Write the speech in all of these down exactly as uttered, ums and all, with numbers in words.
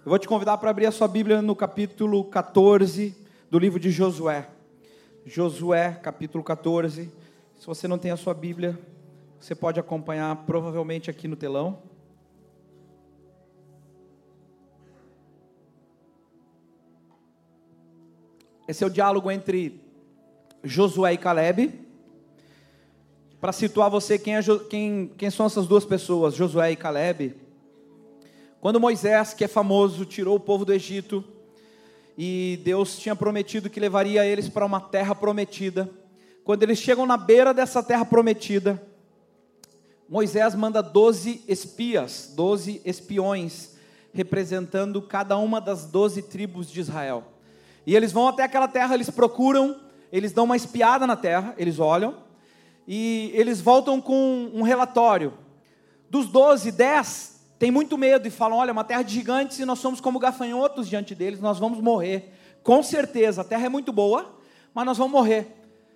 Eu vou te convidar para abrir a sua Bíblia no capítulo quatorze do livro de Josué. Josué, capítulo quatorze. Se você não tem a sua Bíblia, você pode acompanhar provavelmente aqui no telão. Esse é o diálogo entre Josué e Caleb. Para situar você, quem, é, quem, quem são essas duas pessoas, Josué e Caleb? Quando Moisés, que é famoso, tirou o povo do Egito, e Deus tinha prometido que levaria eles para uma terra prometida. Quando eles chegam na beira dessa terra prometida, Moisés manda doze espias, doze espiões, representando cada uma das doze tribos de Israel. E eles vão até aquela terra, eles procuram, eles dão uma espiada na terra, eles olham, e eles voltam com um relatório. Dos doze, dez têm muito medo e falam: olha, uma terra de gigantes e nós somos como gafanhotos diante deles, nós vamos morrer. Com certeza, a terra é muito boa, mas nós vamos morrer.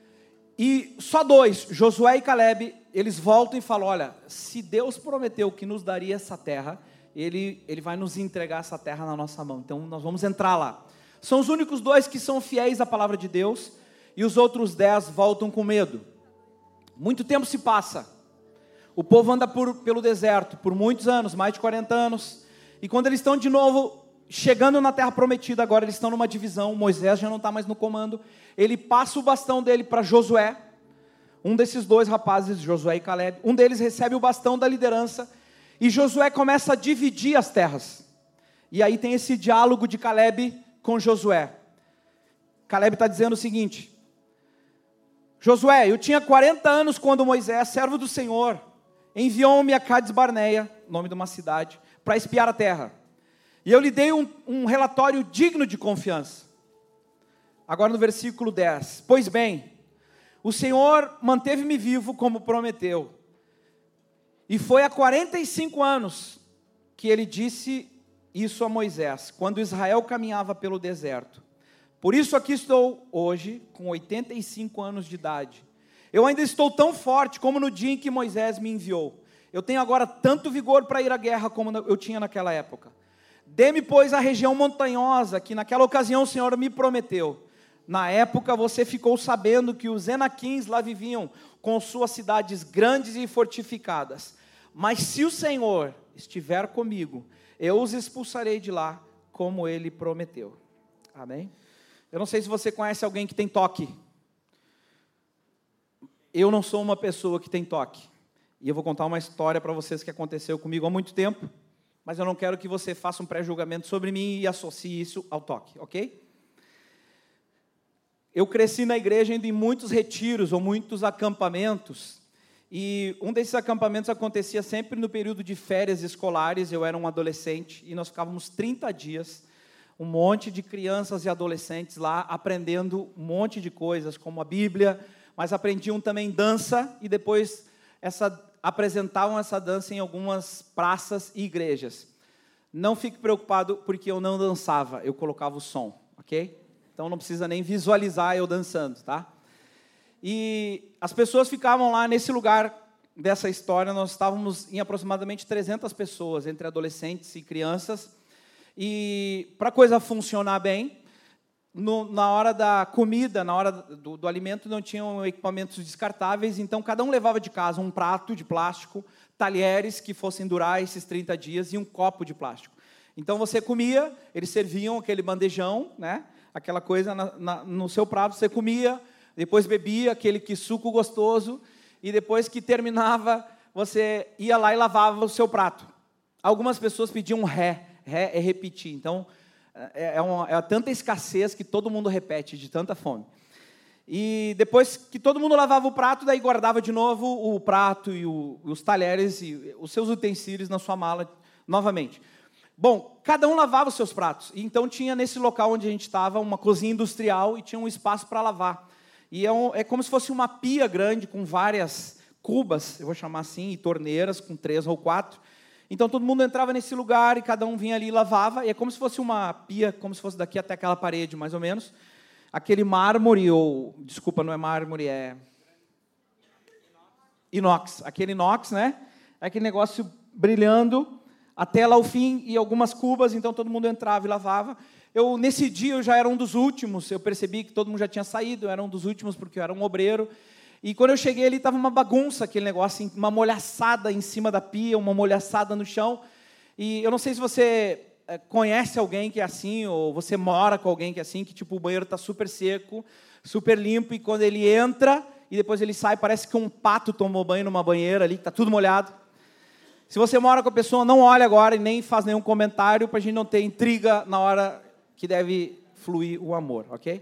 E só dois, Josué e Caleb, eles voltam e falam: olha, se Deus prometeu que nos daria essa terra, Ele, ele vai nos entregar essa terra na nossa mão, então nós vamos entrar lá. São os únicos dois que são fiéis à palavra de Deus, e os outros dez voltam com medo. Muito tempo se passa, o povo anda por, pelo deserto, por muitos anos, mais de quarenta anos, e quando eles estão de novo chegando na terra prometida, agora eles estão numa divisão, Moisés já não está mais no comando, ele passa o bastão dele para Josué, um desses dois rapazes, Josué e Caleb, um deles recebe o bastão da liderança, e Josué começa a dividir as terras, e aí tem esse diálogo de Caleb com Josué. Caleb está dizendo o seguinte: Josué, eu tinha quarenta anos quando Moisés, servo do Senhor, enviou-me a Cades Barneia, nome de uma cidade, para espiar a terra. E eu lhe dei um, um relatório digno de confiança. Agora no versículo dez. Pois bem, o Senhor manteve-me vivo como prometeu. E foi há quarenta e cinco anos que ele disse isso a Moisés, quando Israel caminhava pelo deserto. Por isso aqui estou hoje, com oitenta e cinco anos de idade. Eu ainda estou tão forte como no dia em que Moisés me enviou. Eu tenho agora tanto vigor para ir à guerra como eu tinha naquela época. Dê-me, pois, a região montanhosa, que naquela ocasião o Senhor me prometeu. Na época você ficou sabendo que os Enaquins lá viviam, com suas cidades grandes e fortificadas. Mas se o Senhor estiver comigo, eu os expulsarei de lá, como Ele prometeu. Amém? Eu não sei se você conhece alguém que tem toque. Eu não sou uma pessoa que tem toque. E eu vou contar uma história para vocês que aconteceu comigo há muito tempo, mas eu não quero que você faça um pré-julgamento sobre mim e associe isso ao toque, ok? Eu cresci na igreja indo em muitos retiros ou muitos acampamentos, e um desses acampamentos acontecia sempre no período de férias escolares. Eu era um adolescente e nós ficávamos trinta dias, um monte de crianças e adolescentes lá, aprendendo um monte de coisas, como a Bíblia, mas aprendiam também dança, e depois essa, apresentavam essa dança em algumas praças e igrejas. Não fique preocupado, porque eu não dançava, eu colocava o som, ok? Então não precisa nem visualizar eu dançando, tá? E as pessoas ficavam lá nesse lugar dessa história. Nós estávamos em aproximadamente trezentas pessoas, entre adolescentes e crianças, e para a coisa funcionar bem, no, na hora da comida, na hora do, do alimento, não tinham equipamentos descartáveis, então cada um levava de casa um prato de plástico, talheres que fossem durar esses trinta dias e um copo de plástico. Então você comia, eles serviam aquele bandejão, né, aquela coisa na, na, no seu prato, você comia, depois bebia aquele que suco gostoso, e depois que terminava, você ia lá e lavava o seu prato. Algumas pessoas pediam ré, ré é repetir, então é, é, uma, é tanta escassez que todo mundo repete, de tanta fome. E depois que todo mundo lavava o prato, daí guardava de novo o prato e o, os talheres e os seus utensílios na sua mala novamente. Bom, cada um lavava os seus pratos, e então tinha nesse local onde a gente estava uma cozinha industrial e tinha um espaço para lavar. E é, um, é como se fosse uma pia grande com várias cubas, eu vou chamar assim, e torneiras com três ou quatro. Então todo mundo entrava nesse lugar e cada um vinha ali e lavava, e é como se fosse uma pia, como se fosse daqui até aquela parede, mais ou menos. Aquele mármore, ou, desculpa, não é mármore, é inox, aquele inox, né? Aquele negócio brilhando, até lá o fim, e algumas cubas, então todo mundo entrava e lavava. Eu, nesse dia eu já era um dos últimos, eu percebi que todo mundo já tinha saído, eu era um dos últimos porque eu era um obreiro. E quando eu cheguei ali, estava uma bagunça, aquele negócio, uma molhaçada em cima da pia, uma molhaçada no chão. E eu não sei se você conhece alguém que é assim, ou você mora com alguém que é assim, que tipo, o banheiro está super seco, super limpo, e quando ele entra e depois ele sai, parece que um pato tomou banho numa banheira ali, que está tudo molhado. Se você mora com a pessoa, não olha agora e nem faz nenhum comentário, para a gente não ter intriga na hora que deve fluir o amor, ok?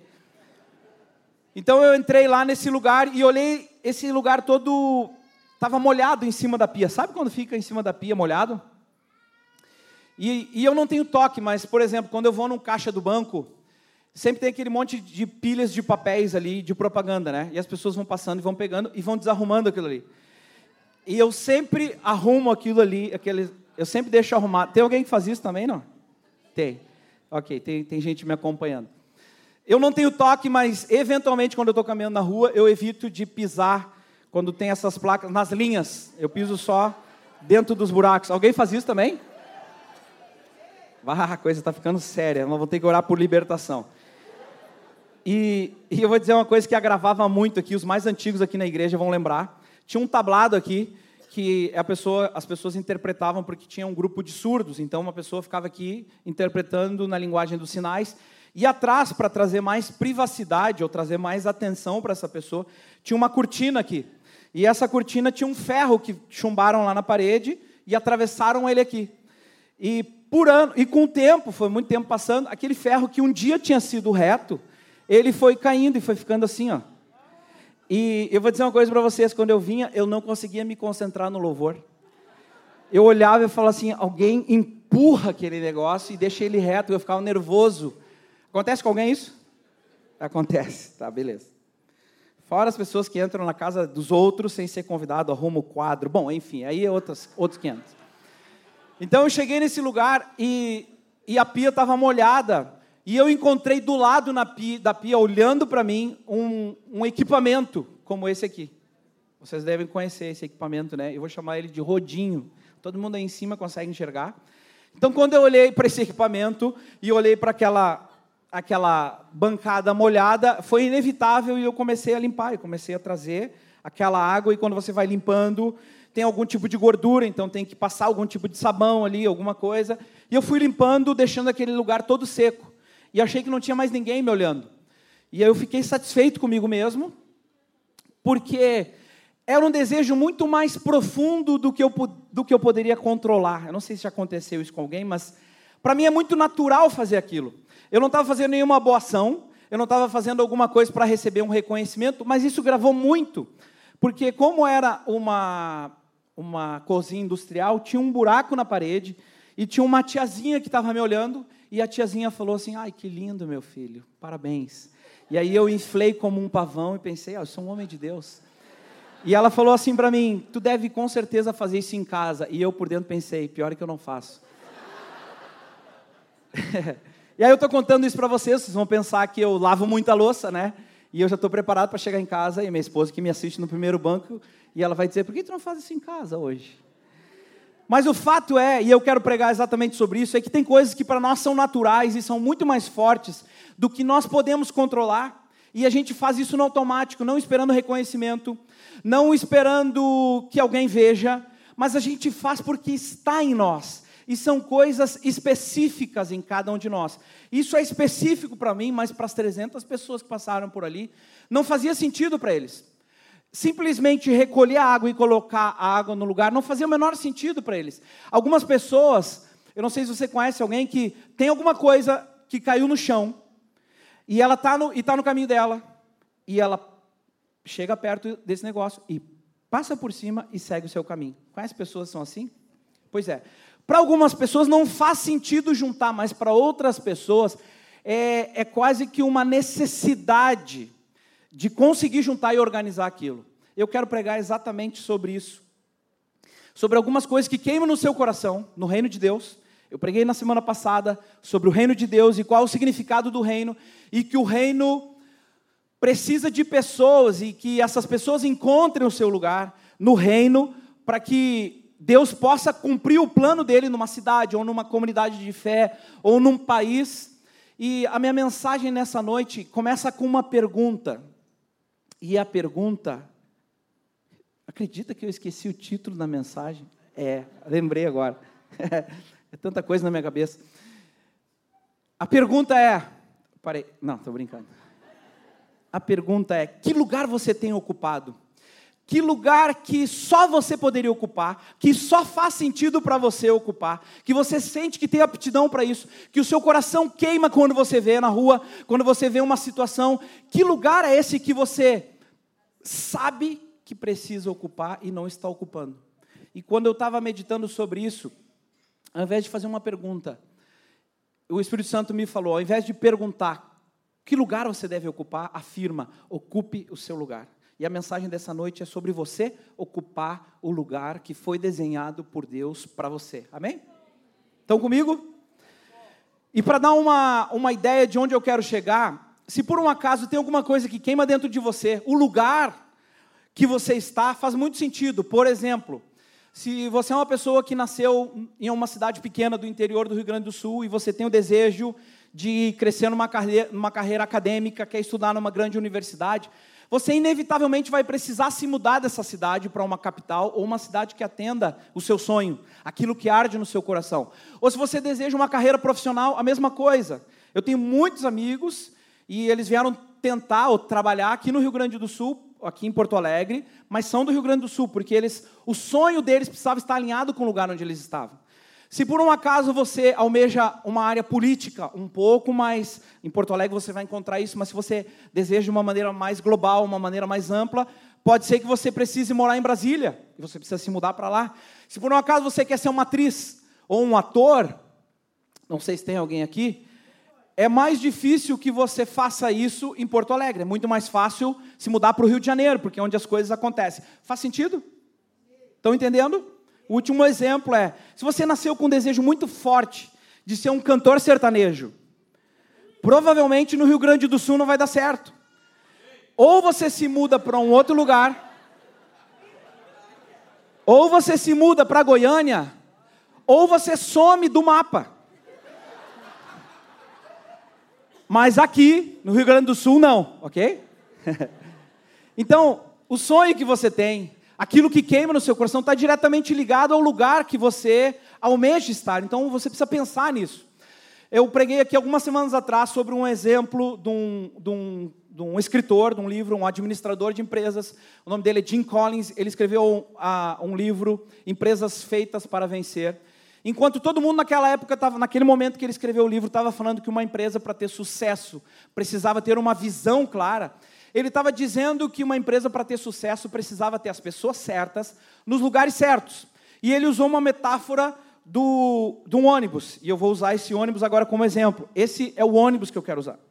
Então eu entrei lá nesse lugar e olhei, esse lugar todo estava molhado em cima da pia. Sabe quando fica em cima da pia molhado? E, e eu não tenho toque, mas, por exemplo, quando eu vou num caixa do banco, sempre tem aquele monte de pilhas de papéis ali, de propaganda, né? E as pessoas vão passando e vão pegando e vão desarrumando aquilo ali. E eu sempre arrumo aquilo ali, aquele, eu sempre deixo arrumado. Tem alguém que faz isso também, não? Tem. Ok, tem, tem gente me acompanhando. Eu não tenho toque, mas eventualmente quando eu estou caminhando na rua, eu evito de pisar quando tem essas placas, nas linhas. Eu piso só dentro dos buracos. Alguém faz isso também? Ah, a coisa está ficando séria, nós vamos ter que orar por libertação. E, e eu vou dizer uma coisa que agravava muito aqui, os mais antigos aqui na igreja vão lembrar. Tinha um tablado aqui, que a pessoa, as pessoas interpretavam porque tinha um grupo de surdos, então uma pessoa ficava aqui interpretando na linguagem dos sinais. E atrás, para trazer mais privacidade, ou trazer mais atenção para essa pessoa, tinha uma cortina aqui. E essa cortina tinha um ferro que chumbaram lá na parede e atravessaram ele aqui. E, por ano, e com o tempo, foi muito tempo passando, aquele ferro que um dia tinha sido reto, ele foi caindo e foi ficando assim, ó. E eu vou dizer uma coisa para vocês, quando eu vinha, eu não conseguia me concentrar no louvor. Eu olhava e falava assim, alguém empurra aquele negócio e deixa ele reto, eu ficava nervoso. Acontece com alguém isso? Acontece, tá, beleza. Fora as pessoas que entram na casa dos outros sem ser convidado, arrumam o quadro. Bom, enfim, aí é outros, outros quinhentos. Então eu cheguei nesse lugar e, e a pia estava molhada. E eu encontrei do lado na pia, da pia, olhando para mim, um, um equipamento como esse aqui. Vocês devem conhecer esse equipamento, né? Eu vou chamar ele de rodinho. Todo mundo aí em cima consegue enxergar. Então, quando eu olhei para esse equipamento e olhei para aquela... aquela bancada molhada, foi inevitável e eu comecei a limpar, eu comecei a trazer aquela água e quando você vai limpando, tem algum tipo de gordura, então tem que passar algum tipo de sabão ali, alguma coisa, e eu fui limpando, deixando aquele lugar todo seco, e achei que não tinha mais ninguém me olhando, e aí eu fiquei satisfeito comigo mesmo, porque era um desejo muito mais profundo do que eu, do que eu poderia controlar. Eu não sei se já aconteceu isso com alguém, mas para mim é muito natural fazer aquilo. Eu não estava fazendo nenhuma boa ação, eu não estava fazendo alguma coisa para receber um reconhecimento, mas isso gravou muito, porque como era uma, uma cozinha industrial, tinha um buraco na parede, e tinha uma tiazinha que estava me olhando, e a tiazinha falou assim, ai, que lindo, meu filho, parabéns. E aí eu inflei como um pavão e pensei, ah, eu sou um homem de Deus. E ela falou assim para mim, tu deve com certeza fazer isso em casa. E eu por dentro pensei, pior é que eu não faço. E aí eu estou contando isso para vocês, vocês vão pensar que eu lavo muita louça, né? E eu já estou preparado para chegar em casa, e minha esposa que me assiste no primeiro banco, e ela vai dizer, por que tu não faz isso em casa hoje? Mas o fato é, e eu quero pregar exatamente sobre isso, é que tem coisas que para nós são naturais e são muito mais fortes do que nós podemos controlar, e a gente faz isso no automático, não esperando reconhecimento, não esperando que alguém veja, mas a gente faz porque está em nós. E são coisas específicas em cada um de nós. Isso é específico para mim, mas para as trezentas pessoas que passaram por ali, não fazia sentido para eles. Simplesmente recolher a água e colocar a água no lugar não fazia o menor sentido para eles. Algumas pessoas, eu não sei se você conhece alguém que tem alguma coisa que caiu no chão, e ela está no, e tá no caminho dela, e ela chega perto desse negócio, e passa por cima e segue o seu caminho. Conhece pessoas que são assim? Pois é. Para algumas pessoas não faz sentido juntar, mas para outras pessoas é, é quase que uma necessidade de conseguir juntar e organizar aquilo. Eu quero pregar exatamente sobre isso. Sobre algumas coisas que queimam no seu coração, no reino de Deus. Eu preguei na semana passada sobre o reino de Deus e qual é o significado do reino. E que o reino precisa de pessoas e que essas pessoas encontrem o seu lugar no reino para que Deus possa cumprir o plano dele numa cidade, ou numa comunidade de fé, ou num país. E a minha mensagem nessa noite começa com uma pergunta. E a pergunta... Acredita que eu esqueci o título da mensagem? É, lembrei agora. É tanta coisa na minha cabeça. A pergunta é... Parei, não, estou brincando. A pergunta é, que lugar você tem ocupado? Que lugar que só você poderia ocupar, que só faz sentido para você ocupar, que você sente que tem aptidão para isso, que o seu coração queima quando você vê na rua, quando você vê uma situação. Que lugar é esse que você sabe que precisa ocupar e não está ocupando? E quando eu estava meditando sobre isso, ao invés de fazer uma pergunta, o Espírito Santo me falou, ao invés de perguntar que lugar você deve ocupar, afirma, ocupe o seu lugar. E a mensagem dessa noite é sobre você ocupar o lugar que foi desenhado por Deus para você. Amém? Estão comigo? E para dar uma, uma ideia de onde eu quero chegar, se por um acaso tem alguma coisa que queima dentro de você, o lugar que você está faz muito sentido. Por exemplo, se você é uma pessoa que nasceu em uma cidade pequena do interior do Rio Grande do Sul e você tem o desejo de crescer numa carreira, numa carreira acadêmica, quer estudar numa grande universidade, você inevitavelmente vai precisar se mudar dessa cidade para uma capital ou uma cidade que atenda o seu sonho, aquilo que arde no seu coração. Ou se você deseja uma carreira profissional, a mesma coisa. Eu tenho muitos amigos e eles vieram tentar ou trabalhar aqui no Rio Grande do Sul, aqui em Porto Alegre, mas são do Rio Grande do Sul, porque eles, o sonho deles precisava estar alinhado com o lugar onde eles estavam. Se por um acaso você almeja uma área política um pouco mais, em Porto Alegre você vai encontrar isso, mas se você deseja de uma maneira mais global, uma maneira mais ampla, pode ser que você precise morar em Brasília, e você precisa se mudar para lá. Se por um acaso você quer ser uma atriz ou um ator, não sei se tem alguém aqui, é mais difícil que você faça isso em Porto Alegre, é muito mais fácil se mudar para o Rio de Janeiro, porque é onde as coisas acontecem. Faz sentido? Estão entendendo? O último exemplo é, se você nasceu com um desejo muito forte de ser um cantor sertanejo, provavelmente no Rio Grande do Sul não vai dar certo. Ou você se muda para um outro lugar, ou você se muda para Goiânia, ou você some do mapa. Mas aqui, no Rio Grande do Sul, não, ok? Então, o sonho que você tem, aquilo que queima no seu coração está diretamente ligado ao lugar que você almeja estar. Então, você precisa pensar nisso. Eu preguei aqui algumas semanas atrás sobre um exemplo de um, de um, de um escritor, de um livro, um administrador de empresas. O nome dele é Jim Collins. Ele escreveu uh, um livro, Empresas Feitas para Vencer. Enquanto todo mundo naquela época, estava, naquele momento que ele escreveu o livro, estava falando que uma empresa, para ter sucesso, precisava ter uma visão clara. Ele estava dizendo que uma empresa, para ter sucesso, precisava ter as pessoas certas, nos lugares certos. E ele usou uma metáfora do, de um ônibus. E eu vou usar esse ônibus agora como exemplo. Esse é o ônibus que eu quero usar.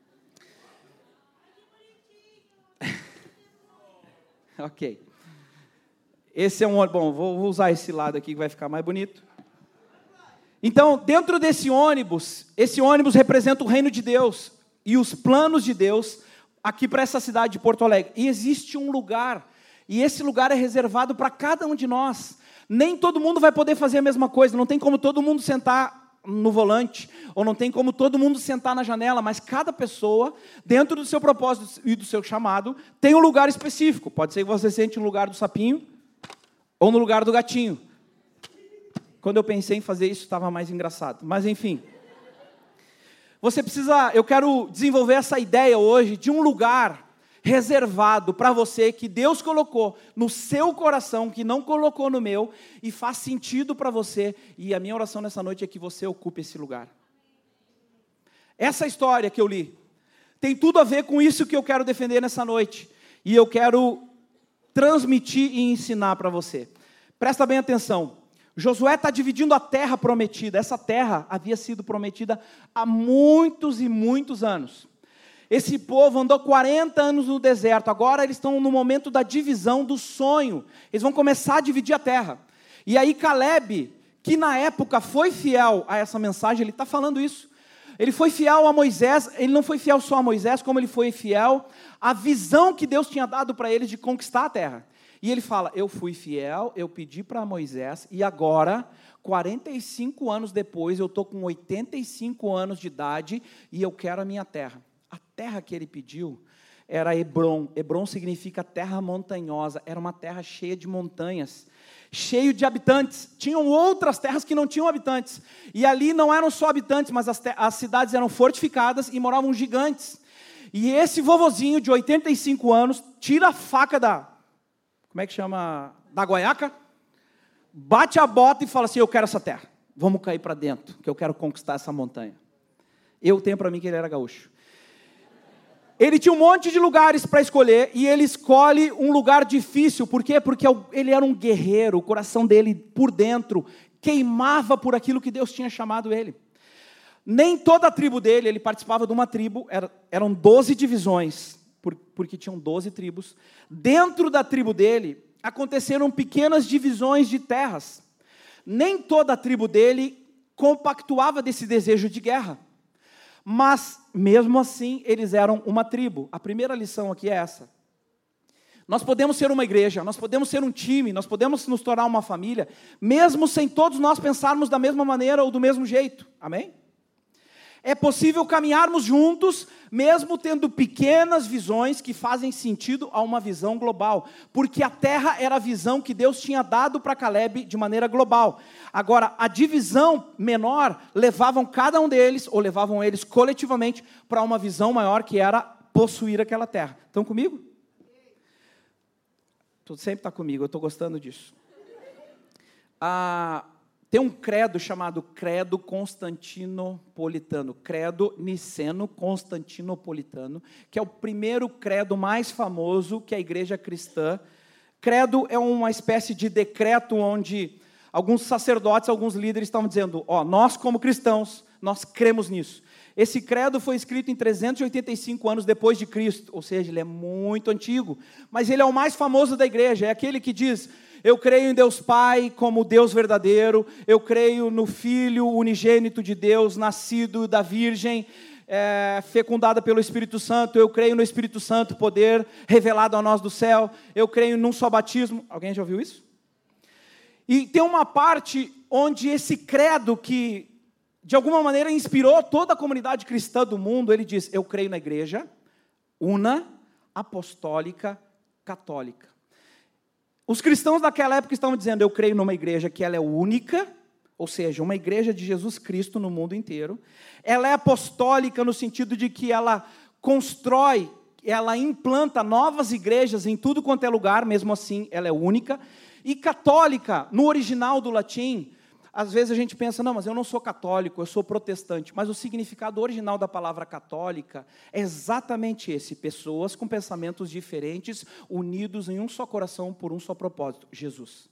Ok. Esse é um ônibus. Bom, vou, vou usar esse lado aqui que vai ficar mais bonito. Então, dentro desse ônibus, esse ônibus representa o reino de Deus e os planos de Deus aqui para essa cidade de Porto Alegre. E existe um lugar, e esse lugar é reservado para cada um de nós. Nem todo mundo vai poder fazer a mesma coisa, não tem como todo mundo sentar no volante, ou não tem como todo mundo sentar na janela, mas cada pessoa, dentro do seu propósito e do seu chamado, tem um lugar específico. Pode ser que você sente no lugar do sapinho, ou no lugar do gatinho. Quando eu pensei em fazer isso, estava mais engraçado. Mas, enfim. Você precisa... Eu quero desenvolver essa ideia hoje de um lugar reservado para você, que Deus colocou no seu coração, que não colocou no meu, e faz sentido para você. E a minha oração nessa noite é que você ocupe esse lugar. Essa história que eu li tem tudo a ver com isso que eu quero defender nessa noite. E eu quero transmitir e ensinar para você. Presta bem atenção. Josué está dividindo a terra prometida. Essa terra havia sido prometida há muitos e muitos anos. Esse povo andou quarenta anos no deserto. Agora eles estão no momento da divisão do sonho. Eles vão começar a dividir a terra. E aí Caleb, que na época foi fiel a essa mensagem, ele está falando isso. Ele foi fiel a Moisés. Ele não foi fiel só a Moisés, como ele foi fiel à visão que Deus tinha dado para eles de conquistar a terra. E ele fala, eu fui fiel, eu pedi para Moisés, e agora, quarenta e cinco anos depois, eu estou com oitenta e cinco anos de idade, e eu quero a minha terra. A terra que ele pediu era Hebrom. Hebrom significa terra montanhosa, era uma terra cheia de montanhas, cheio de habitantes. Tinham outras terras que não tinham habitantes, e ali não eram só habitantes, mas as, as cidades eram fortificadas e moravam gigantes. E esse vovozinho de oitenta e cinco anos, tira a faca da, como é que chama, da goiaca, bate a bota e fala assim, eu quero essa terra, vamos cair para dentro, que eu quero conquistar essa montanha. Eu tenho para mim que ele era gaúcho. Ele tinha um monte de lugares para escolher, e ele escolhe um lugar difícil. Por quê? Porque ele era um guerreiro, o coração dele, por dentro, queimava por aquilo que Deus tinha chamado ele. Nem toda a tribo dele, ele participava de uma tribo, era, eram doze divisões, por, porque tinham doze tribos. Dentro da tribo dele, aconteceram pequenas divisões de terras. Nem toda a tribo dele compactuava desse desejo de guerra. Mas, mesmo assim, eles eram uma tribo. A primeira lição aqui é essa. Nós podemos ser uma igreja, nós podemos ser um time, nós podemos nos tornar uma família, mesmo sem todos nós pensarmos da mesma maneira ou do mesmo jeito. Amém? É possível caminharmos juntos, mesmo tendo pequenas visões que fazem sentido a uma visão global. Porque a terra era a visão que Deus tinha dado para Caleb de maneira global. Agora, a divisão menor levavam cada um deles, ou levavam eles coletivamente, para uma visão maior que era possuir aquela terra. Estão comigo? Tu sempre está comigo, eu estou gostando disso. Ah... Tem um credo chamado credo constantinopolitano, credo niceno-constantinopolitano, que é o primeiro credo mais famoso que a igreja cristã. Credo é uma espécie de decreto onde alguns sacerdotes, alguns líderes estavam dizendo, ó, nós como cristãos, nós cremos nisso. Esse credo foi escrito em trezentos e oitenta e cinco anos depois de Cristo, ou seja, ele é muito antigo, mas ele é o mais famoso da igreja, é aquele que diz, eu creio em Deus Pai como Deus verdadeiro, eu creio no Filho unigênito de Deus, nascido da Virgem, é, fecundada pelo Espírito Santo, eu creio no Espírito Santo, poder revelado a nós do céu, eu creio num só batismo. Alguém já ouviu isso? E tem uma parte onde esse credo que, de alguma maneira, inspirou toda a comunidade cristã do mundo, ele diz, eu creio na igreja, una, apostólica, católica. Os cristãos daquela época estavam dizendo, eu creio numa igreja que ela é única, ou seja, uma igreja de Jesus Cristo no mundo inteiro. Ela é apostólica no sentido de que ela constrói, ela implanta novas igrejas em tudo quanto é lugar, mesmo assim ela é única. E católica, no original do latim, às vezes a gente pensa, não, mas eu não sou católico, eu sou protestante. Mas o significado original da palavra católica é exatamente esse. Pessoas com pensamentos diferentes, unidos em um só coração por um só propósito, Jesus.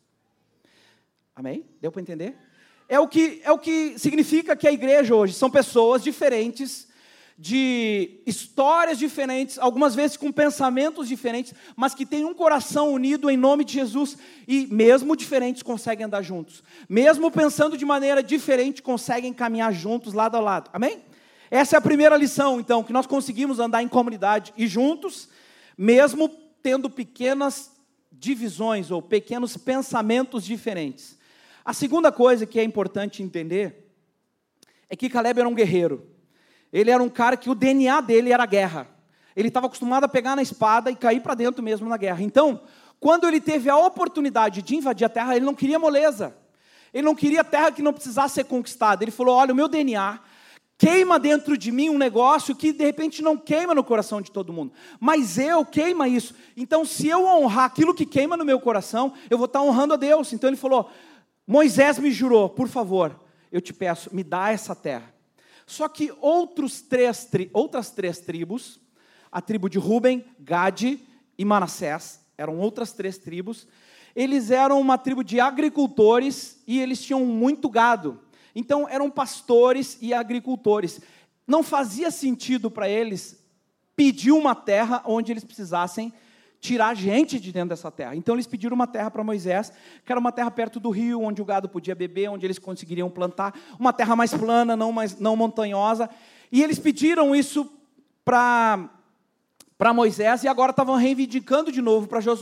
Amém? Deu para entender? É o que, é o que significa que a igreja hoje são pessoas diferentes, de histórias diferentes, algumas vezes com pensamentos diferentes, mas que têm um coração unido em nome de Jesus, e mesmo diferentes conseguem andar juntos, mesmo pensando de maneira diferente, conseguem caminhar juntos, lado a lado, amém? Essa é a primeira lição, então, que nós conseguimos andar em comunidade e juntos, mesmo tendo pequenas divisões, ou pequenos pensamentos diferentes. A segunda coisa que é importante entender, é que Caleb era um guerreiro. Ele era um cara que o D N A dele era a guerra. Ele estava acostumado a pegar na espada e cair para dentro mesmo na guerra. Então, quando ele teve a oportunidade de invadir a terra, ele não queria moleza. Ele não queria terra que não precisasse ser conquistada. Ele falou, olha, o meu D N A queima dentro de mim um negócio que de repente não queima no coração de todo mundo. Mas eu queima isso. Então, se eu honrar aquilo que queima no meu coração, eu vou estar honrando a Deus. Então ele falou, Moisés me jurou, por favor, eu te peço, me dá essa terra. Só que outros três, tri, outras três tribos, a tribo de Ruben, Gade e Manassés, eram outras três tribos, eles eram uma tribo de agricultores e eles tinham muito gado. Então eram pastores e agricultores. Não fazia sentido para eles pedir uma terra onde eles precisassem tirar gente de dentro dessa terra. Então eles pediram uma terra para Moisés, que era uma terra perto do rio, onde o gado podia beber, onde eles conseguiriam plantar, uma terra mais plana, não, mais, não montanhosa. E eles pediram isso para para Moisés, e agora estavam reivindicando de novo para Josué.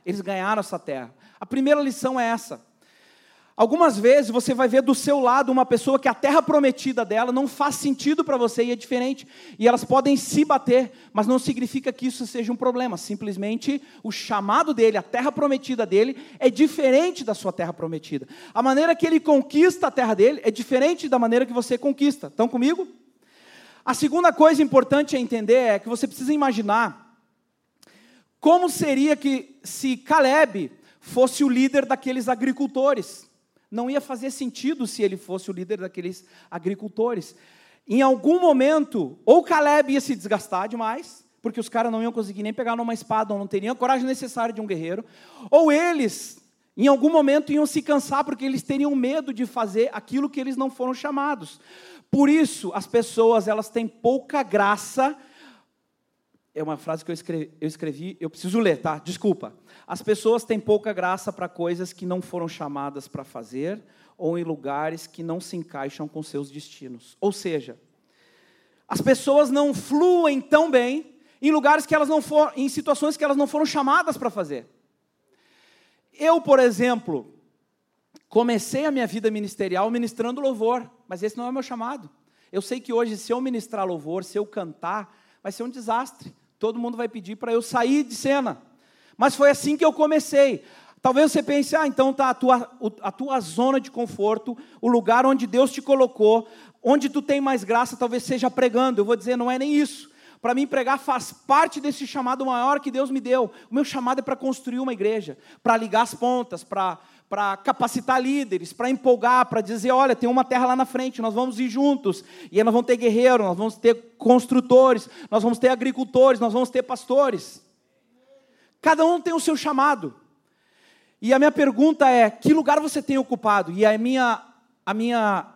eles ganharam essa terra. A primeira lição é essa. Algumas vezes você vai ver do seu lado uma pessoa que a terra prometida dela não faz sentido para você e é diferente. E elas podem se bater, mas não significa que isso seja um problema. Simplesmente o chamado dele, a terra prometida dele, é diferente da sua terra prometida. A maneira que ele conquista a terra dele é diferente da maneira que você conquista. Estão comigo? A segunda coisa importante a entender é que você precisa imaginar como seria que se Caleb fosse o líder daqueles agricultores. Não ia fazer sentido se ele fosse o líder daqueles agricultores. Em algum momento, ou Caleb ia se desgastar demais, porque os caras não iam conseguir nem pegar numa espada, ou não teriam a coragem necessária de um guerreiro, ou eles, em algum momento, iam se cansar, porque eles teriam medo de fazer aquilo que eles não foram chamados. Por isso, as pessoas, elas têm pouca graça. É uma frase que eu escrevi, eu escrevi, eu preciso ler, tá? Desculpa. As pessoas têm pouca graça para coisas que não foram chamadas para fazer, ou em lugares que não se encaixam com seus destinos. Ou seja, as pessoas não fluem tão bem em lugares que elas não foram, em situações que elas não foram chamadas para fazer. Eu, por exemplo, comecei a minha vida ministerial ministrando louvor, mas esse não é o meu chamado. Eu sei que hoje, se eu ministrar louvor, se eu cantar, vai ser um desastre. Todo mundo vai pedir para eu sair de cena. Mas foi assim que eu comecei. Talvez você pense, ah, então está a tua, a tua zona de conforto, o lugar onde Deus te colocou, onde tu tem mais graça, talvez seja pregando. Eu vou dizer, não é nem isso. Para mim, pregar faz parte desse chamado maior que Deus me deu. O meu chamado é para construir uma igreja, para ligar as pontas, para, para capacitar líderes, para empolgar, para dizer, olha, tem uma terra lá na frente, nós vamos ir juntos. E aí nós vamos ter guerreiros, nós vamos ter construtores, nós vamos ter agricultores, nós vamos ter pastores. Cada um tem o seu chamado. E a minha pergunta é, que lugar você tem ocupado? E a minha, a minha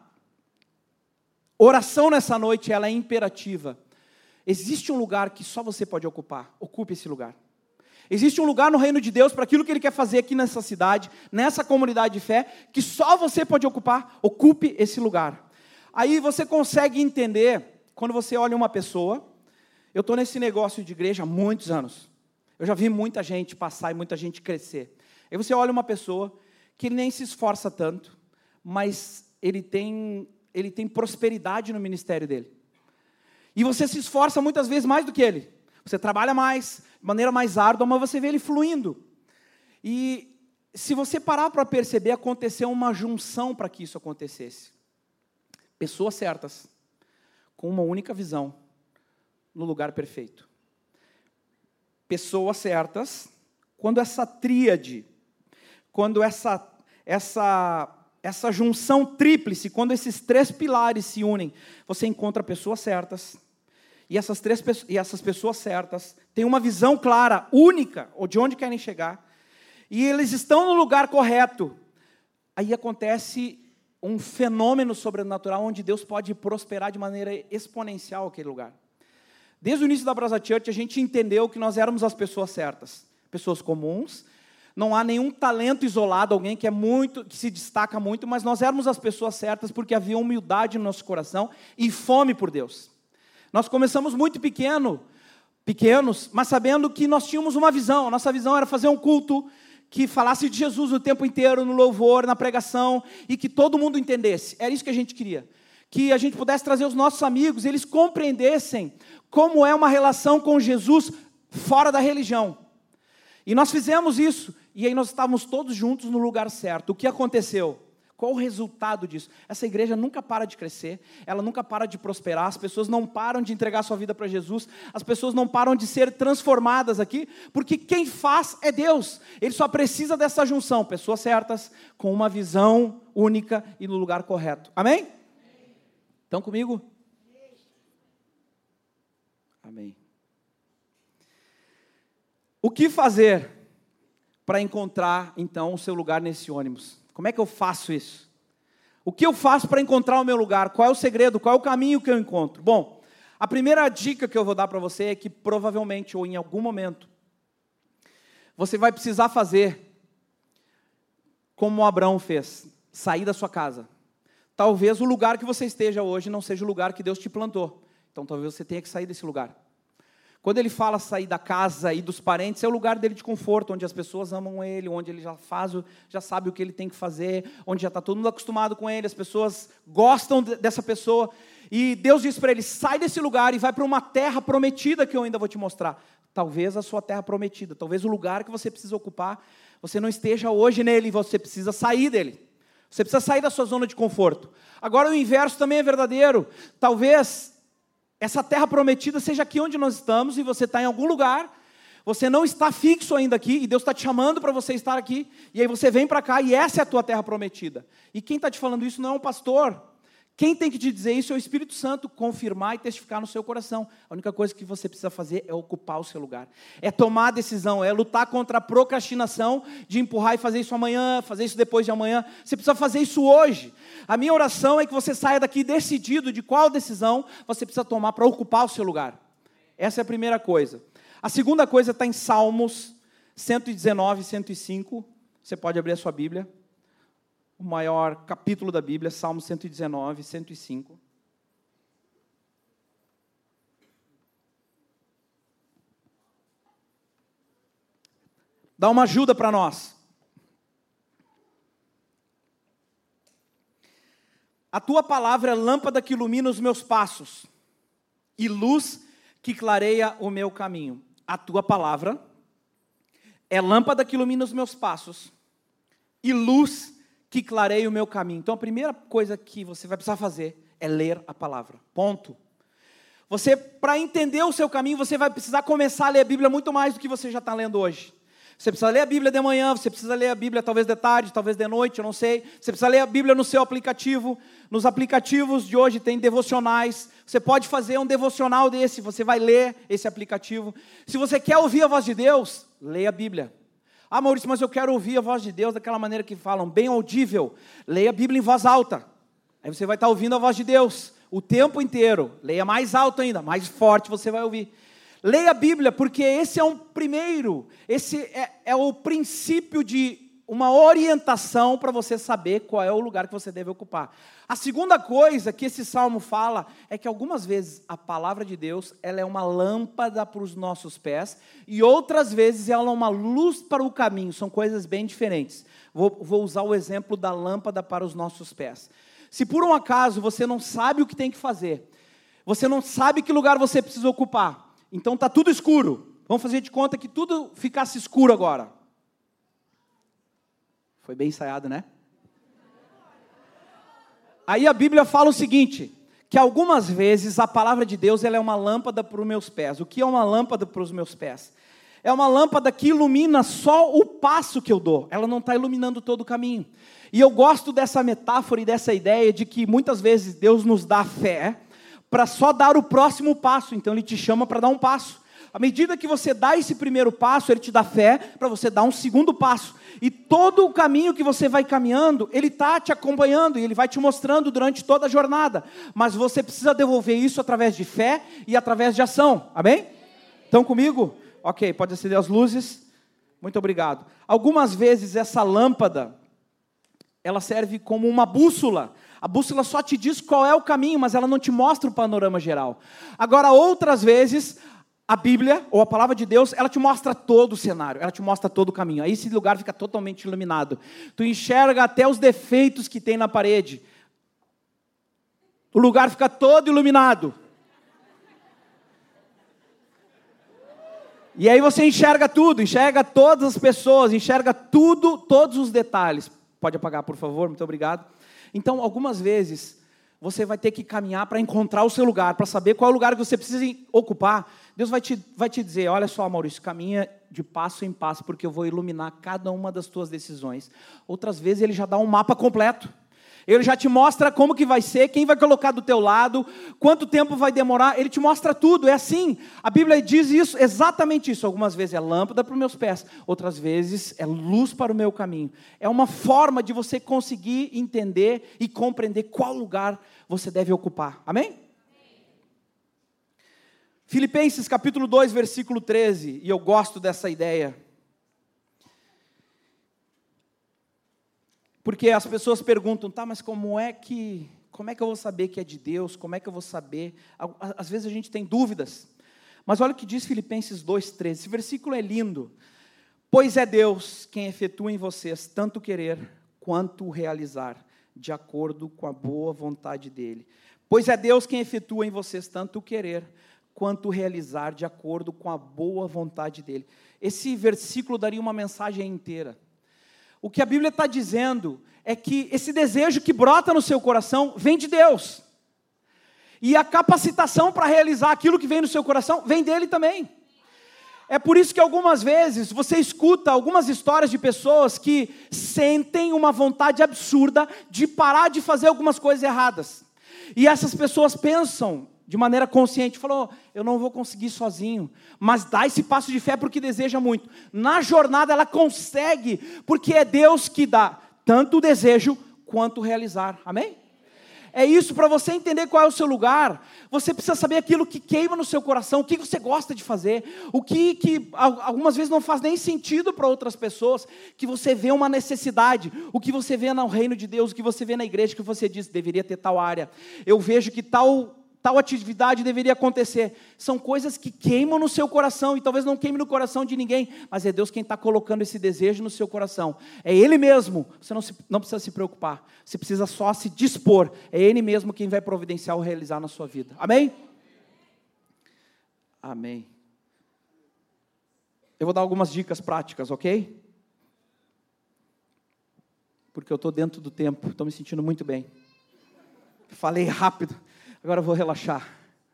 oração nessa noite, ela é imperativa. Existe um lugar que só você pode ocupar. Ocupe esse lugar. Existe um lugar no reino de Deus para aquilo que Ele quer fazer aqui nessa cidade, nessa comunidade de fé, que só você pode ocupar. Ocupe esse lugar. Aí você consegue entender, quando você olha uma pessoa, eu estou nesse negócio de igreja há muitos anos. Eu já vi muita gente passar e muita gente crescer. Aí você olha uma pessoa que ele nem se esforça tanto, mas ele tem, ele tem prosperidade no ministério dele. E você se esforça muitas vezes mais do que ele. Você trabalha mais, de maneira mais árdua, mas você vê ele fluindo. E se você parar para perceber, aconteceu uma junção para que isso acontecesse. Pessoas certas, com uma única visão, no lugar perfeito. Pessoas certas, quando essa tríade, quando essa, essa, essa junção tríplice, quando esses três pilares se unem, você encontra pessoas certas, e essas, três, e essas pessoas certas têm uma visão clara, única, de onde querem chegar, e eles estão no lugar correto. Aí acontece um fenômeno sobrenatural, onde Deus pode prosperar de maneira exponencial aquele lugar. Desde o início da Brasa Church, a gente entendeu que nós éramos as pessoas certas, pessoas comuns. Não há nenhum talento isolado, alguém que é muito, que se destaca muito, mas nós éramos as pessoas certas porque havia humildade no nosso coração e fome por Deus. Nós começamos muito pequeno, pequenos, mas sabendo que nós tínhamos uma visão. A nossa visão era fazer um culto que falasse de Jesus o tempo inteiro, no louvor, na pregação, e que todo mundo entendesse. Era isso que a gente queria. Que a gente pudesse trazer os nossos amigos, eles compreendessem como é uma relação com Jesus fora da religião. E nós fizemos isso, e aí nós estávamos todos juntos no lugar certo. O que aconteceu? Qual o resultado disso? Essa igreja nunca para de crescer, ela nunca para de prosperar, as pessoas não param de entregar sua vida para Jesus, as pessoas não param de ser transformadas aqui, porque quem faz é Deus. Ele só precisa dessa junção, pessoas certas, com uma visão única e no lugar correto. Amém? Estão comigo? Amém. O que fazer para encontrar, então, o seu lugar nesse ônibus? Como é que eu faço isso? O que eu faço para encontrar o meu lugar? Qual é o segredo? Qual é o caminho que eu encontro? Bom, a primeira dica que eu vou dar para você é que provavelmente, ou em algum momento, você vai precisar fazer como Abraão fez, sair da sua casa. Talvez o lugar que você esteja hoje não seja o lugar que Deus te plantou. Então talvez você tenha que sair desse lugar. Quando ele fala sair da casa e dos parentes, é o lugar dele de conforto, onde as pessoas amam ele, onde ele já faz, já sabe o que ele tem que fazer, onde já está todo mundo acostumado com ele, as pessoas gostam dessa pessoa. E Deus diz para ele, sai desse lugar e vai para uma terra prometida que eu ainda vou te mostrar. Talvez a sua terra prometida, talvez o lugar que você precisa ocupar, você não esteja hoje nele, você precisa sair dele. Você precisa sair da sua zona de conforto. Agora o inverso também é verdadeiro. Talvez essa terra prometida seja aqui onde nós estamos e você está em algum lugar, você não está fixo ainda aqui e Deus está te chamando para você estar aqui, e aí você vem para cá e essa é a tua terra prometida. E quem está te falando isso não é um pastor. Quem tem que te dizer isso é o Espírito Santo, confirmar e testificar no seu coração. A única coisa que você precisa fazer é ocupar o seu lugar. É tomar a decisão, é lutar contra a procrastinação de empurrar e fazer isso amanhã, fazer isso depois de amanhã. Você precisa fazer isso hoje. A minha oração é que você saia daqui decidido de qual decisão você precisa tomar para ocupar o seu lugar. Essa é a primeira coisa. A segunda coisa está em Salmos cento e dezenove, cento e cinco. Você pode abrir a sua Bíblia. O maior capítulo da Bíblia, Salmo cento e dezenove, cento e cinco. Dá uma ajuda para nós. A tua palavra é lâmpada que ilumina os meus passos e luz que clareia o meu caminho. A tua palavra é lâmpada que ilumina os meus passos e luz que clareia o meu caminho. Então a primeira coisa que você vai precisar fazer é ler a palavra. Ponto. Você, para entender o seu caminho, você vai precisar começar a ler a Bíblia muito mais do que você já está lendo hoje. Você precisa ler a Bíblia de manhã, você precisa ler a Bíblia talvez de tarde, talvez de noite, eu não sei. Você precisa ler a Bíblia no seu aplicativo. Nos aplicativos de hoje tem devocionais. Você pode fazer um devocional desse, você vai ler esse aplicativo. Se você quer ouvir a voz de Deus, leia a Bíblia. Ah, Maurício, mas eu quero ouvir a voz de Deus daquela maneira que falam, bem audível. Leia a Bíblia em voz alta. Aí você vai estar ouvindo a voz de Deus o tempo inteiro. Leia mais alto ainda, mais forte você vai ouvir. Leia a Bíblia, porque esse é um primeiro, esse é, é o princípio de uma orientação para você saber qual é o lugar que você deve ocupar. A segunda coisa que esse salmo fala é que algumas vezes a palavra de Deus ela é uma lâmpada para os nossos pés e outras vezes ela é uma luz para o caminho, são coisas bem diferentes. Vou, vou usar o exemplo da lâmpada para os nossos pés. Se por um acaso você não sabe o que tem que fazer, você não sabe que lugar você precisa ocupar, então está tudo escuro, vamos fazer de conta que tudo ficasse escuro agora. Foi bem ensaiado, né? Aí a Bíblia fala o seguinte, que algumas vezes a palavra de Deus ela é uma lâmpada para os meus pés. O que é uma lâmpada para os meus pés? É uma lâmpada que ilumina só o passo que eu dou. Ela não está iluminando todo o caminho. E eu gosto dessa metáfora e dessa ideia de que muitas vezes Deus nos dá fé para só dar o próximo passo. Então Ele te chama para dar um passo. À medida que você dá esse primeiro passo, Ele te dá fé para você dar um segundo passo. E todo o caminho que você vai caminhando, Ele está te acompanhando e Ele vai te mostrando durante toda a jornada. Mas você precisa devolver isso através de fé e através de ação. Amém? Estão comigo? Ok, pode acender as luzes. Muito obrigado. Algumas vezes essa lâmpada, ela serve como uma bússola. A bússola só te diz qual é o caminho, mas ela não te mostra o panorama geral. Agora, outras vezes, a Bíblia, ou a palavra de Deus, ela te mostra todo o cenário, ela te mostra todo o caminho. Aí esse lugar fica totalmente iluminado. Tu enxerga até os defeitos que tem na parede. O lugar fica todo iluminado. E aí você enxerga tudo, enxerga todas as pessoas, enxerga tudo, todos os detalhes. Pode apagar, por favor, muito obrigado. Então, algumas vezes, você vai ter que caminhar para encontrar o seu lugar, para saber qual é o lugar que você precisa ocupar. Deus vai te, vai te dizer, olha só, Maurício, caminha de passo em passo, porque eu vou iluminar cada uma das tuas decisões. Outras vezes, Ele já dá um mapa completo. Ele já te mostra como que vai ser, quem vai colocar do teu lado, quanto tempo vai demorar, Ele te mostra tudo, é assim. A Bíblia diz isso, exatamente isso. Algumas vezes é lâmpada para os meus pés, outras vezes é luz para o meu caminho. É uma forma de você conseguir entender e compreender qual lugar você deve ocupar. Amém? Filipenses capítulo dois, versículo treze, e eu gosto dessa ideia. Porque as pessoas perguntam, tá, mas como é que, como é que eu vou saber que é de Deus? Como é que eu vou saber? Às vezes a gente tem dúvidas. Mas olha o que diz Filipenses dois, treze. Esse versículo é lindo. Pois é Deus quem efetua em vocês tanto querer quanto realizar, de acordo com a boa vontade dEle. Pois é Deus quem efetua em vocês tanto querer quanto realizar, de acordo com a boa vontade dEle. Esse versículo daria uma mensagem inteira. O que a Bíblia está dizendo é que esse desejo que brota no seu coração vem de Deus. E a capacitação para realizar aquilo que vem no seu coração vem dele também. É por isso que algumas vezes você escuta algumas histórias de pessoas que sentem uma vontade absurda de parar de fazer algumas coisas erradas. E essas pessoas pensam de maneira consciente, falou, eu não vou conseguir sozinho, mas dá esse passo de fé porque deseja muito. Na jornada ela consegue, porque é Deus que dá tanto o desejo quanto o realizar. Amém? É isso, para você entender qual é o seu lugar, você precisa saber aquilo que queima no seu coração, o que você gosta de fazer, o que, que algumas vezes não faz nem sentido para outras pessoas, que você vê uma necessidade, o que você vê no reino de Deus, o que você vê na igreja, que você diz, deveria ter tal área, eu vejo que tal, tal atividade deveria acontecer. São coisas que queimam no seu coração, e talvez não queime no coração de ninguém, mas é Deus quem está colocando esse desejo no seu coração, é Ele mesmo, você não, se, não precisa se preocupar, você precisa só se dispor, é Ele mesmo quem vai providenciar ou realizar na sua vida, amém? Amém. Eu vou dar algumas dicas práticas, ok? Porque eu estou dentro do tempo, estou me sentindo muito bem, falei rápido, agora eu vou relaxar.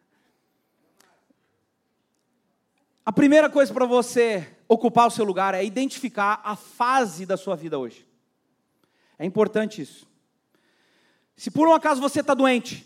A primeira coisa para você ocupar o seu lugar é identificar a fase da sua vida hoje. É importante isso. Se por um acaso você está doente,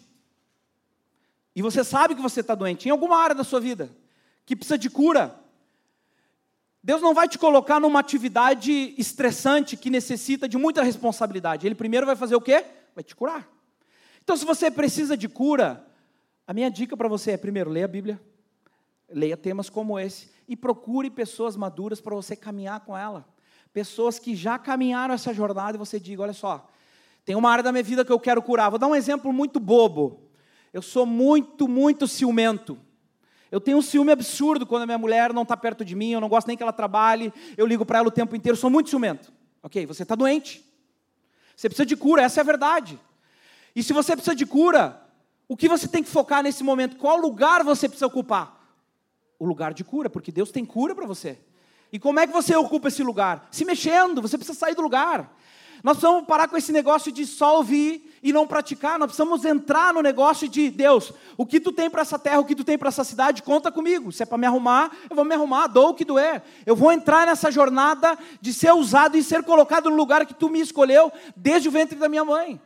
e você sabe que você está doente, em alguma área da sua vida, que precisa de cura, Deus não vai te colocar numa atividade estressante, que necessita de muita responsabilidade. Ele primeiro vai fazer o quê? Vai te curar. Então, se você precisa de cura, a minha dica para você é, primeiro, leia a Bíblia, leia temas como esse, e procure pessoas maduras para você caminhar com ela. Pessoas que já caminharam essa jornada e você diga, olha só, tem uma área da minha vida que eu quero curar. Vou dar um exemplo muito bobo. Eu sou muito, muito ciumento. Eu tenho um ciúme absurdo quando a minha mulher não está perto de mim, eu não gosto nem que ela trabalhe, eu ligo para ela o tempo inteiro, sou muito ciumento. Ok, você está doente. Você precisa de cura, essa é a verdade. E se você precisa de cura, o que você tem que focar nesse momento? Qual lugar você precisa ocupar? O lugar de cura, porque Deus tem cura para você. E como é que você ocupa esse lugar? Se mexendo, você precisa sair do lugar. Nós precisamos parar com esse negócio de só ouvir e não praticar. Nós precisamos entrar no negócio de, Deus, o que tu tem para essa terra, o que tu tem para essa cidade, conta comigo. Se é para me arrumar, eu vou me arrumar, dou o que doer. Eu vou entrar nessa jornada de ser usado e ser colocado no lugar que tu me escolheu desde o ventre da minha mãe.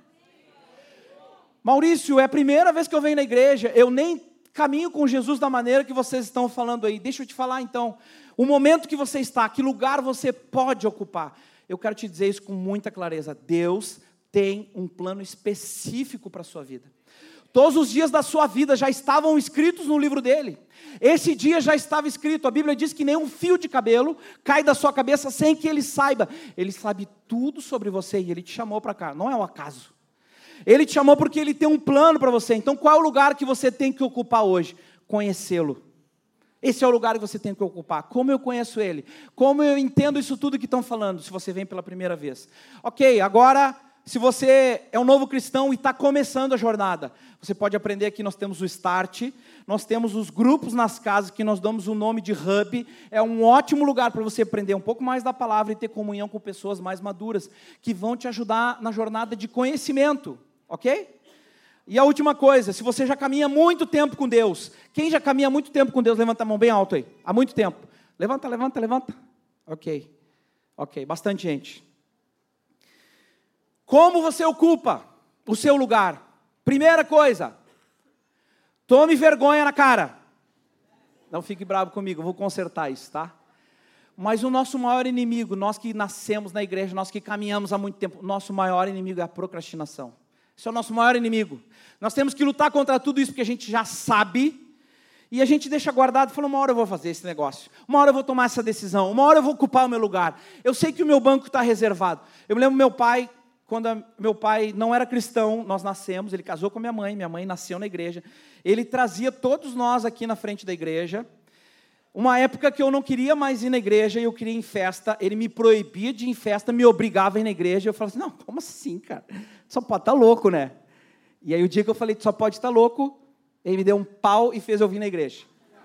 Maurício, é a primeira vez que eu venho na igreja, eu nem caminho com Jesus da maneira que vocês estão falando aí. Deixa eu te falar então, o momento que você está, que lugar você pode ocupar. Eu quero te dizer isso com muita clareza. Deus tem um plano específico para a sua vida. Todos os dias da sua vida já estavam escritos no livro dele. Esse dia já estava escrito. A Bíblia diz que nenhum fio de cabelo cai da sua cabeça sem que ele saiba. Ele sabe tudo sobre você e ele te chamou para cá. Não é um acaso. Ele te chamou porque Ele tem um plano para você. Então qual é o lugar que você tem que ocupar hoje? Conhecê-lo. Esse é o lugar que você tem que ocupar. Como eu conheço Ele? Como eu entendo isso tudo que estão falando, se você vem pela primeira vez? Ok, agora, se você é um novo cristão e está começando a jornada, você pode aprender aqui, nós temos o Start, nós temos os grupos nas casas, que nós damos o nome de Hub. É um ótimo lugar para você aprender um pouco mais da palavra e ter comunhão com pessoas mais maduras, que vão te ajudar na jornada de conhecimento. Ok? E a última coisa, se você já caminha muito tempo com Deus, quem já caminha muito tempo com Deus, levanta a mão bem alto aí, há muito tempo, levanta, levanta, levanta, ok, ok, bastante gente. Como você ocupa o seu lugar? Primeira coisa, tome vergonha na cara, não fique bravo comigo, eu vou consertar isso, tá? Mas o nosso maior inimigo, nós que nascemos na igreja, nós que caminhamos há muito tempo, nosso maior inimigo é a procrastinação. Esse é o nosso maior inimigo. Nós temos que lutar contra tudo isso, porque a gente já sabe, e a gente deixa guardado e fala, uma hora eu vou fazer esse negócio, uma hora eu vou tomar essa decisão, uma hora eu vou ocupar o meu lugar, eu sei que o meu banco está reservado. Eu me lembro do meu pai, quando a, meu pai não era cristão, nós nascemos, ele casou com a minha mãe, minha mãe nasceu na igreja, ele trazia todos nós aqui na frente da igreja, Uma época que eu não queria mais ir na igreja e eu queria ir em festa. Ele me proibia de ir em festa, me obrigava a ir na igreja. Eu falava assim, não, como assim, cara? Tu só pode estar louco, né? E aí o dia que eu falei, tu só pode estar louco, ele me deu um pau e fez eu vir na igreja.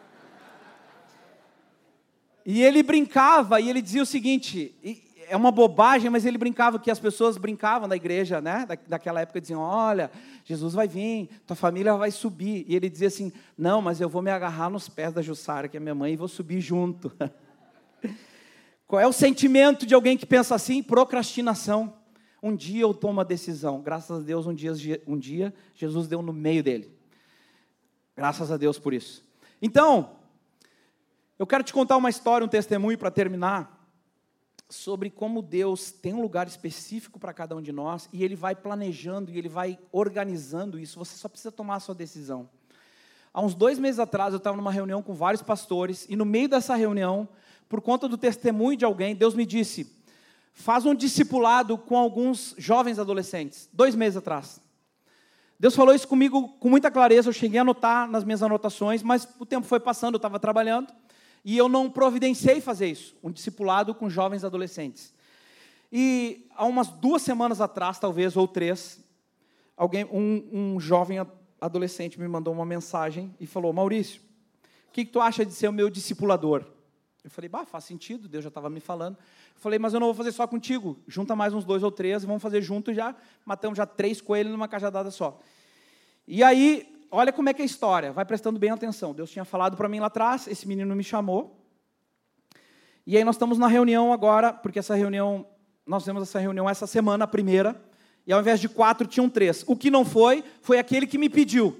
E ele brincava, e ele dizia o seguinte, é uma bobagem, mas ele brincava que as pessoas brincavam da igreja, né? Da, daquela época diziam, olha, Jesus vai vir, tua família vai subir. E ele dizia assim, não, mas eu vou me agarrar nos pés da Jussara, que é minha mãe, e vou subir junto. Qual é o sentimento de alguém que pensa assim? Procrastinação. Um dia eu tomo a decisão. Graças a Deus, um dia, um dia Jesus deu no meio dele. Graças a Deus por isso. Então, eu quero te contar uma história, um testemunho para terminar, sobre como Deus tem um lugar específico para cada um de nós, e Ele vai planejando, e Ele vai organizando isso, você só precisa tomar a sua decisão. Há uns dois meses atrás, eu estava numa reunião com vários pastores, e no meio dessa reunião, por conta do testemunho de alguém, Deus me disse, faz um discipulado com alguns jovens adolescentes, dois meses atrás. Deus falou isso comigo com muita clareza, eu cheguei a anotar nas minhas anotações, mas o tempo foi passando, eu estava trabalhando, e eu não providenciei fazer isso, um discipulado com jovens adolescentes. E há umas duas semanas atrás, talvez, ou três, alguém, um, um jovem adolescente me mandou uma mensagem e falou, Maurício, o que, que tu acha de ser o meu discipulador? Eu falei, bah, faz sentido, Deus já estava me falando. Eu falei, mas eu não vou fazer só contigo, junta mais uns dois ou três, vamos fazer junto já, matamos já três coelhos numa cajadada só. E aí, olha como é que é a história, vai prestando bem atenção. Deus tinha falado para mim lá atrás, esse menino me chamou. E aí nós estamos na reunião agora, porque essa reunião, nós temos essa reunião essa semana, a primeira, e ao invés de quatro, tinham três. O que não foi, foi aquele que me pediu.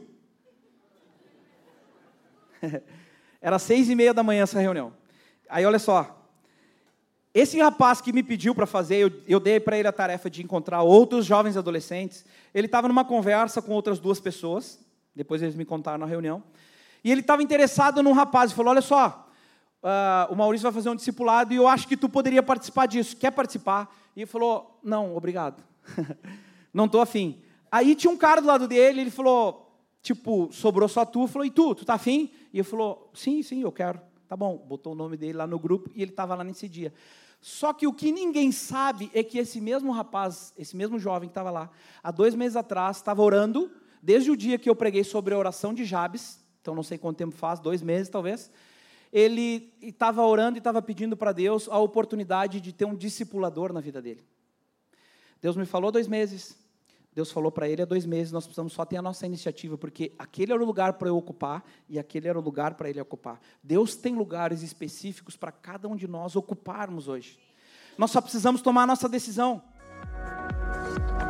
Era seis e meia da manhã essa reunião. Aí olha só, esse rapaz que me pediu para fazer, eu, eu dei para ele a tarefa de encontrar outros jovens adolescentes, ele estava numa conversa com outras duas pessoas, depois eles me contaram na reunião, e ele estava interessado num rapaz, e falou, olha só, uh, o Maurício vai fazer um discipulado, e eu acho que tu poderia participar disso, quer participar? E ele falou, não, obrigado, não estou afim. Aí tinha um cara do lado dele, ele falou, tipo, sobrou só tu, falou, e tu, tu tá afim? E ele falou, sim, sim, eu quero. Tá bom, botou o nome dele lá no grupo, e ele estava lá nesse dia. Só que o que ninguém sabe é que esse mesmo rapaz, esse mesmo jovem que estava lá, há dois meses atrás, estava orando, desde o dia que eu preguei sobre a oração de Jabes, então não sei quanto tempo faz, dois meses talvez, ele estava orando e estava pedindo para Deus a oportunidade de ter um discipulador na vida dele. Deus me falou dois meses, Deus falou para ele há dois meses, nós precisamos só ter a nossa iniciativa, porque aquele era o lugar para eu ocupar, e aquele era o lugar para ele ocupar. Deus tem lugares específicos para cada um de nós ocuparmos hoje. Nós só precisamos tomar a nossa decisão.